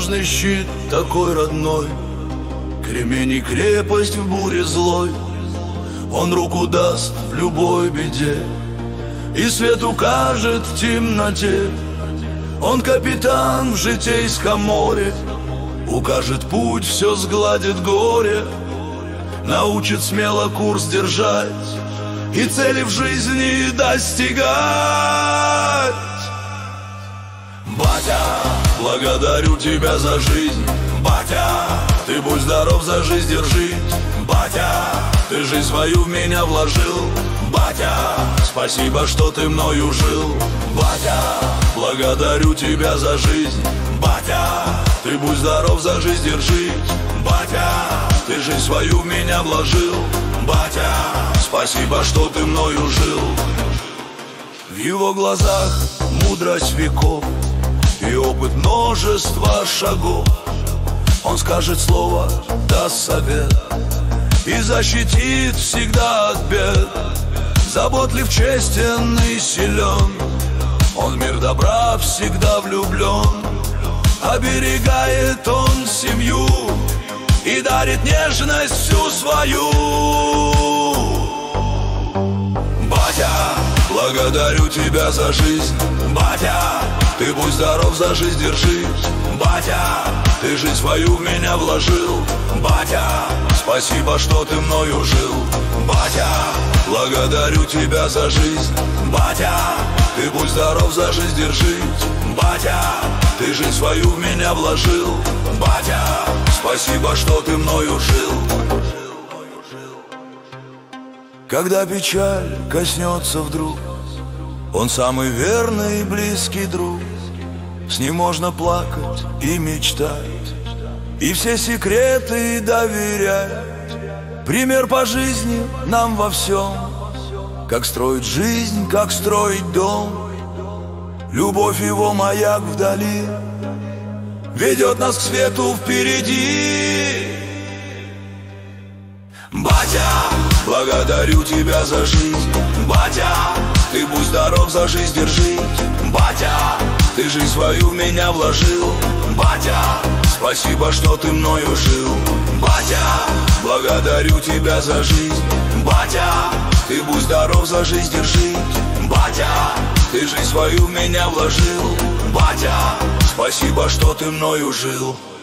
надежный щит, такой родной. Кремень и крепость в буре злой. Он руку даст в любой беде и свет укажет в темноте. Он капитан в житейском море, укажет путь, все сгладит горе, научит смело курс держать и цели в жизни достигать. Батя, благодарю тебя за жизнь. Батя, ты будь здоров, за жизнь держись. Батя, ты жизнь свою в меня вложил. Батя, спасибо, что ты мною жил. Батя, благодарю тебя за жизнь. Батя, ты будь здоров, за жизнь держись. Батя, ты жизнь свою в меня вложил. Батя, спасибо, что ты мною жил. В его глазах мудрость веков и опыт множества шагов. Он скажет слово, даст совет и защитит всегда от бед. Заботлив, честен и силен, он в мир добра всегда влюблен. Оберегает он семью и дарит нежность всю свою. Батя, благодарю тебя за жизнь. Батя, ты будь здоров, за жизнь держись. Батя, ты жизнь свою в меня вложил. Батя, спасибо, что ты мною жил. Батя, благодарю тебя за жизнь. Батя, ты будь здоров, за жизнь держись. Батя, ты жизнь свою в меня вложил. Батя, спасибо, что ты мною жил. Когда печаль коснется вдруг, он самый верный и близкий друг. С ним можно плакать и мечтать, и все секреты доверять. Пример по жизни нам во всем, как строить жизнь, как строить дом. Любовь его маяк вдали ведет нас к свету впереди. Батя, благодарю тебя за жизнь. Батя, ты будь здоров, за жизнь держись. Батя, ты жизнь свою в меня вложил. Батя, спасибо, что ты мною жил. Батя, благодарю тебя за жизнь. Батя, ты будь здоров, за жизнь держись. Батя, ты жизнь свою в меня вложил. Батя, спасибо, что ты мною жил.